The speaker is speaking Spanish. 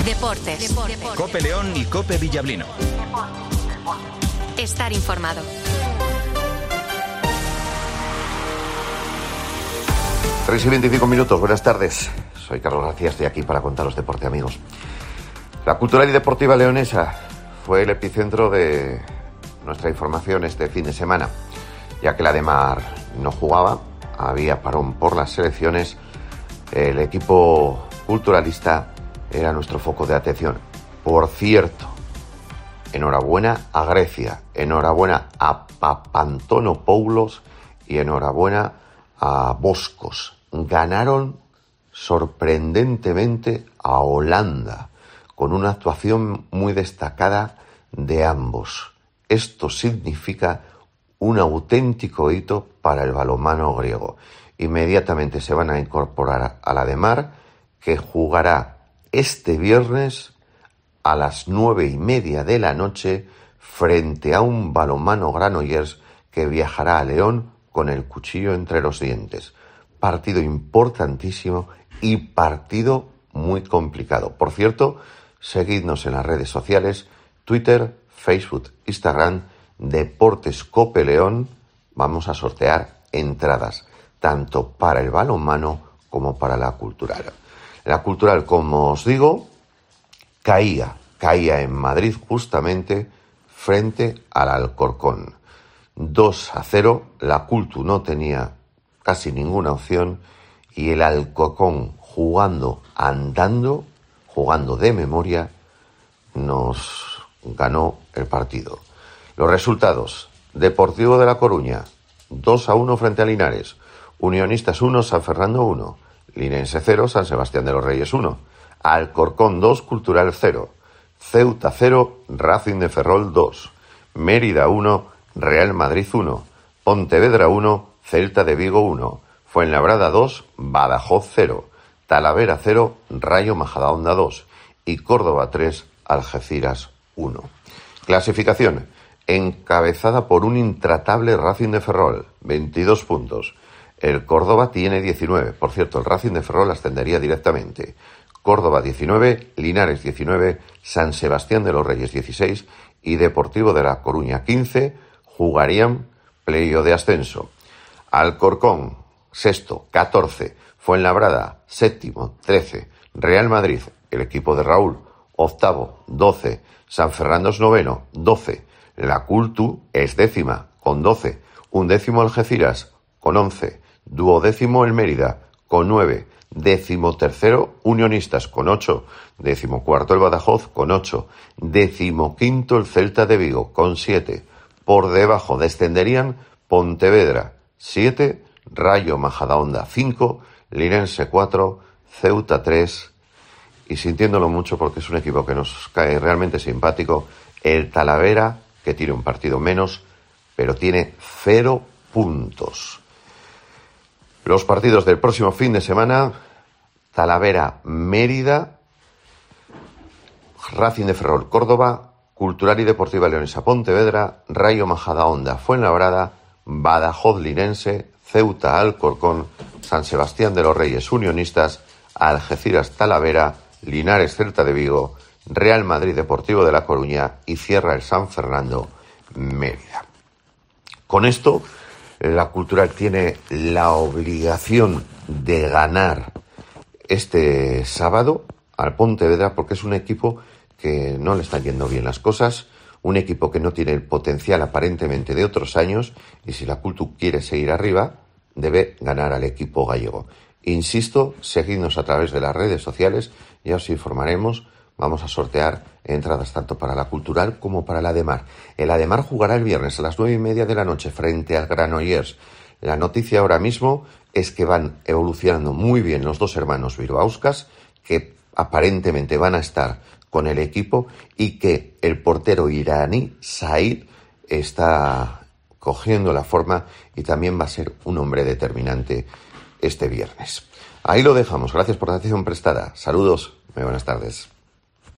Deportes. COPE León y COPE Villablino. Estar informado. Tres y 25 minutos, buenas tardes. Soy Carlos García, estoy aquí para contaros deporte, amigos. La Cultural y Deportiva Leonesa fue el epicentro de nuestra información este fin de semana, ya que la Ademar no jugaba, había parón por las selecciones, el equipo culturalista era nuestro foco de atención. Por cierto, enhorabuena a Grecia, enhorabuena a Papantonopoulos y enhorabuena a Boscos. Ganaron sorprendentemente a Holanda, con una actuación muy destacada de ambos. Esto significa un auténtico hito para el balonmano griego. Inmediatamente se van a incorporar a la Ademar, que jugará este viernes a las 9:30 de la noche frente a un balonmano Granollers que viajará a León con el cuchillo entre los dientes. Partido importantísimo y partido muy complicado. Por cierto, seguidnos en las redes sociales, Twitter, Facebook, Instagram, Deportes Cope León. Vamos a sortear entradas, tanto para el balonmano como para la cultural. La cultural, como os digo, caía en Madrid justamente frente al Alcorcón. 2-0, la Cultu no tenía casi ninguna opción y el Alcorcón jugando de memoria, nos ganó el partido. Los resultados: Deportivo de La Coruña 2-1 frente a Linares, Unionistas 1, San Fernando 1, Linense 0, San Sebastián de los Reyes 1, Alcorcón 2, Cultural 0, Ceuta 0, Racing de Ferrol 2, Mérida 1, Real Madrid 1, Pontevedra 1, Celta de Vigo 1, Fuenlabrada 2, Badajoz 0, Talavera 0, Rayo Majadahonda 2 y Córdoba 3, Algeciras 1. Clasificación: encabezada por un intratable Racing de Ferrol, 22 puntos. El Córdoba tiene 19. Por cierto, el Racing de Ferrol ascendería directamente. Córdoba 19, Linares 19, San Sebastián de los Reyes 16 y Deportivo de La Coruña 15 jugarían playoff de ascenso. Alcorcón, sexto, 14. Fuenlabrada, séptimo, 13. Real Madrid, el equipo de Raúl, octavo, 12. San Fernando es noveno, 12. La Cultu es décima, con 12. Undécimo Algeciras, con 11. Duodécimo el Mérida, con 9. Décimo tercero Unionistas, con 8. Décimo cuarto el Badajoz, con 8. Décimo quinto el Celta de Vigo, con 7. Por debajo descenderían Pontevedra, 7. Rayo Majadahonda, 5. Linense 4. Ceuta 3. Y sintiéndolo mucho porque es un equipo que nos cae realmente simpático, el Talavera, que tiene un partido menos, pero tiene 0 puntos. Los partidos del próximo fin de semana: Talavera, Mérida, Racing de Ferrol, Córdoba, Cultural y Deportiva Leonesa, Pontevedra, Rayo Majadahonda, Fuenlabrada, Badajoz, Linense, Ceuta, Alcorcón, San Sebastián de los Reyes, Unionistas, Algeciras, Talavera, Linares, Celta de Vigo, Real Madrid, Deportivo de La Coruña y cierra el San Fernando, Mérida. Con esto, la Cultural tiene la obligación de ganar este sábado al Pontevedra, porque es un equipo que no le están yendo bien las cosas, un equipo que no tiene el potencial aparentemente de otros años, y si la Cultu quiere seguir arriba, debe ganar al equipo gallego. Insisto, seguidnos a través de las redes sociales, ya os informaremos. Vamos a sortear entradas tanto para la Cultural como para la Ademar. El Ademar jugará el viernes a las 9:30 de la noche frente al Granollers. La noticia ahora mismo es que van evolucionando muy bien los dos hermanos Bilbauskas, que aparentemente van a estar con el equipo, y que el portero iraní Said está cogiendo la forma y también va a ser un hombre determinante este viernes. Ahí lo dejamos. Gracias por la atención prestada. Saludos. Muy buenas tardes.